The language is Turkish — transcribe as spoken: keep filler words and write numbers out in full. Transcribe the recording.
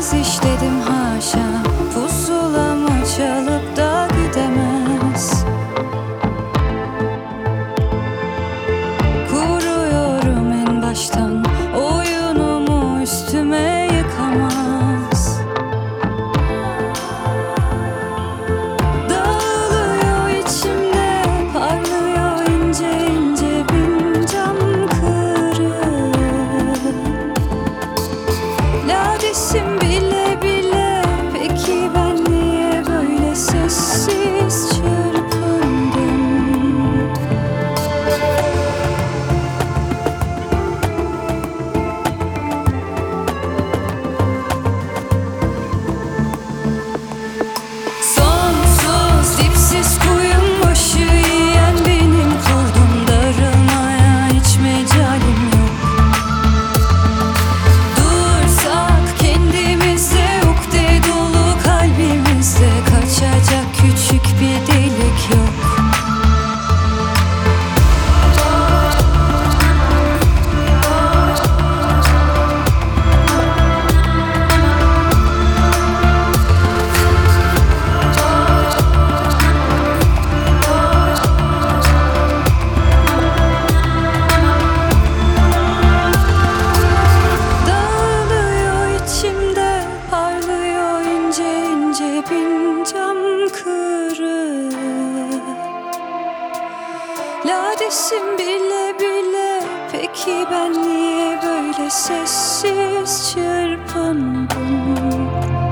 Olmaz işledim haşa, pusulamı çalıp da gidemez. Kuruyorum en baştan, oyunumu üstüme yıkamaz. Dağılıyor içimde, parlıyor ince ince bin cam kırık. Ladesim bile bile, peki ben niye böyle sessiz çırpındım? Sonsuz dipsiz kuyum başı yiyen benim kurdum, darılmaya hiç mecalim yok. Dursak kendimizde, ukde dolu kalbimizde, kaçacak küçük bir delik yok. Dağılıyor içimde, parlıyor ince ince bin cam kırık. Ladesim bile bile, peki ben niye böyle sessiz çırpındım?